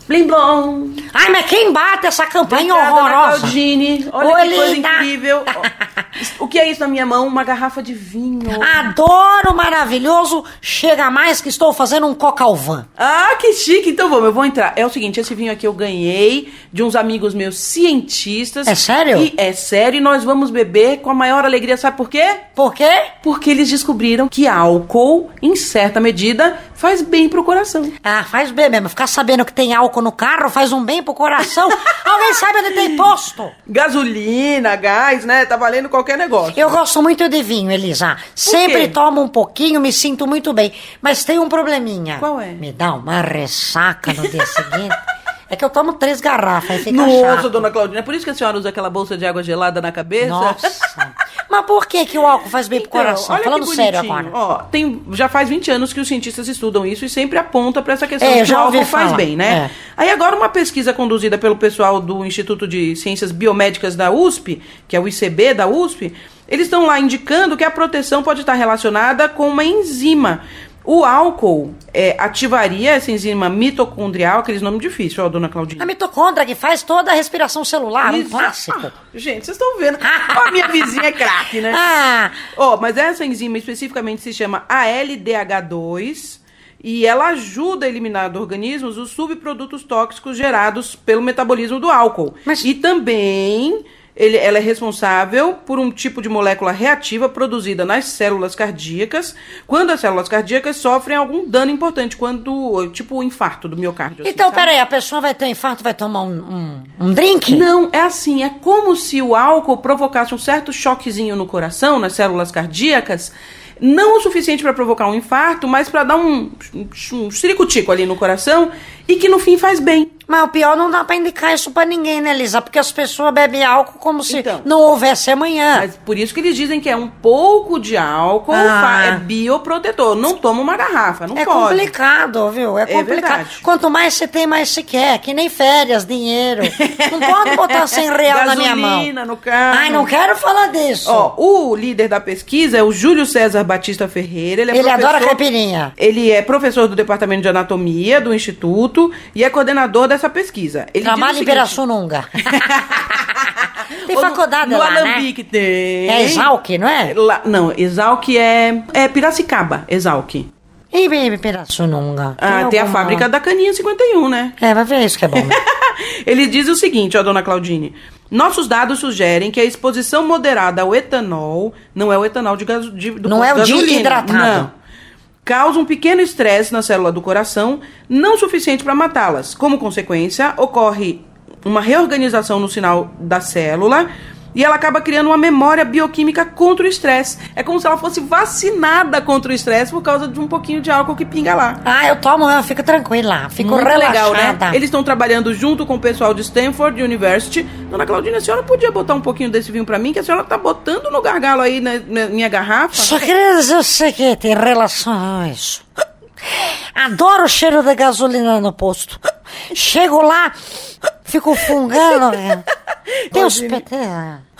Blim blom. Ai, mas quem bate essa campanha Obrigada, horrorosa? Claudine. Olha Oi, que coisa linda. incrível. O que é isso na minha mão? Uma garrafa de vinho. Adoro, maravilhoso. Chega mais que estou fazendo um cocalvã. Ah, que chique. Então vamos, eu vou entrar. É o seguinte, esse vinho aqui eu ganhei de uns amigos meus cientistas. É sério? E é sério, e nós vamos beber com a maior alegria. Sabe por quê? Por quê? Porque eles descobriram que álcool, em certa medida, faz bem pro coração. Ah, faz bem mesmo. Ficar sabendo que tem álcool no carro faz um bem pro coração. Alguém sabe onde tem posto? Gasolina, gás, né? Tá valendo qualquer negócio. Eu gosto muito de vinho, Elisa. Sempre tomo um pouquinho, me sinto muito bem. Mas tem um probleminha. Qual é? Me dá uma ressaca no dia seguinte. É que eu tomo 3 garrafas, aí fica Nossa, chato. dona Claudina, é por isso que a senhora usa aquela bolsa de água gelada na cabeça? Nossa. Mas por que o álcool faz bem pro coração? Olha Falando que sério bonitinho. agora. Ó, já faz 20 anos que os cientistas estudam isso e sempre aponta para essa questão É, que já o ouvi álcool faz falar. bem, né? Aí agora uma pesquisa conduzida pelo pessoal do Instituto de Ciências Biomédicas da USP, que é o ICB da USP, eles estão lá indicando que a proteção pode estar relacionada com uma enzima. O álcool ativaria essa enzima mitocondrial, aqueles nomes difíceis, ó, dona Claudinha. A mitocôndria que faz toda a respiração celular, um Isso. clássico. Ah, gente, vocês estão vendo. Ó, a minha vizinha é craque, né? Ah, Ó, mas essa enzima especificamente se chama ALDH2 e ela ajuda a eliminar do organismo os subprodutos tóxicos gerados pelo metabolismo do álcool. Mas- E também ela é responsável por um tipo de molécula reativa produzida nas células cardíacas quando as células cardíacas sofrem algum dano importante, tipo o infarto do miocárdio. assim, então sabe? peraí, a pessoa vai ter um infarto, vai tomar um drink? Não, é assim, é como se o álcool provocasse um certo choquezinho no coração, nas células cardíacas, não o suficiente para provocar um infarto, mas para dar um ciricutico ali no coração e que no fim faz bem. Mas o pior, não dá pra indicar isso pra ninguém, né, Elisa? Porque as pessoas bebem álcool como se Então. não houvesse amanhã. Mas por isso que eles dizem que é um pouco de álcool, é bioprotetor. Não toma uma garrafa, não É pode. complicado, viu? É complicado. verdade. Quanto mais se tem, mais se quer. Que nem férias, dinheiro. Não pode botar R$100 na minha mão. Gasolina no carro. Ai, não quero falar disso. Ó, o líder da pesquisa é o Júlio César Batista Ferreira. Ele Ele adora professor- caipirinha. Ele é professor do Departamento de Anatomia do Instituto e é coordenador dessa pesquisa. Ele Trabalha diz em o seguinte- Pirassununga. Tem Ou faculdade no lá, né? Alambique tem. É Exalc, não é? Não, Exalc é Piracicaba, Exalc. E Pirassununga. Tem a fábrica da Caninha 51, né? É, vai ver isso que é bom. Ele diz o seguinte, ó, dona Claudine. Nossos dados sugerem que a exposição moderada ao etanol, não é o etanol do Não é o gasolina, hidratado. não, causa um pequeno estresse na célula do coração, não suficiente para matá-las. Como consequência, ocorre uma reorganização no sinal da célula e ela acaba criando uma memória bioquímica contra o estresse. É como se ela fosse vacinada contra o estresse por causa de um pouquinho de álcool que pinga lá. Ah, eu tomo, eu fico tranquila. Fico Muito relaxada. legal, né? Eles estão trabalhando junto com o pessoal de Stanford University. Dona Claudina, a senhora podia botar um pouquinho desse vinho pra mim? Que a senhora tá botando no gargalo aí na minha garrafa. Só queria dizer o seguinte em relação a isso. Adoro o cheiro da gasolina no posto. Chego lá, fico fungando. Tem os PT.